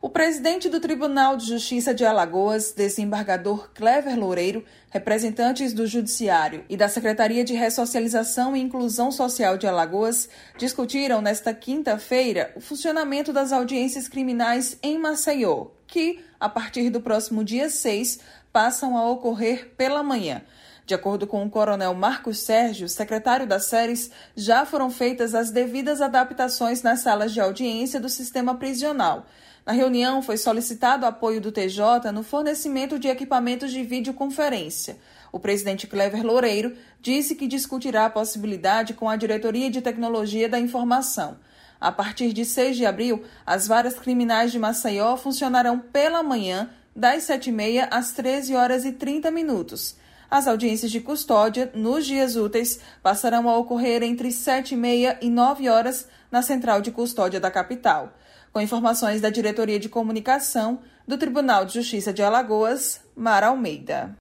O presidente do Tribunal de Justiça de Alagoas, desembargador Clever Loureiro, representantes do Judiciário e da Secretaria de Ressocialização e Inclusão Social de Alagoas discutiram nesta quinta-feira o funcionamento das audiências criminais em Maceió, que, a partir do próximo dia 6, passam a ocorrer pela manhã. De acordo com o coronel Marcos Sérgio, secretário das séries, já foram feitas as devidas adaptações nas salas de audiência do sistema prisional. Na reunião, foi solicitado apoio do TJ no fornecimento de equipamentos de videoconferência. O presidente Clever Loureiro disse que discutirá a possibilidade com a Diretoria de Tecnologia da Informação. A partir de 6 de abril, as varas criminais de Maceió funcionarão pela manhã, das 7h30 às 13h30. As audiências de custódia, nos dias úteis, passarão a ocorrer entre 7h30 e 9h na Central de Custódia da capital. Com informações da Diretoria de Comunicação do Tribunal de Justiça de Alagoas, Mara Almeida.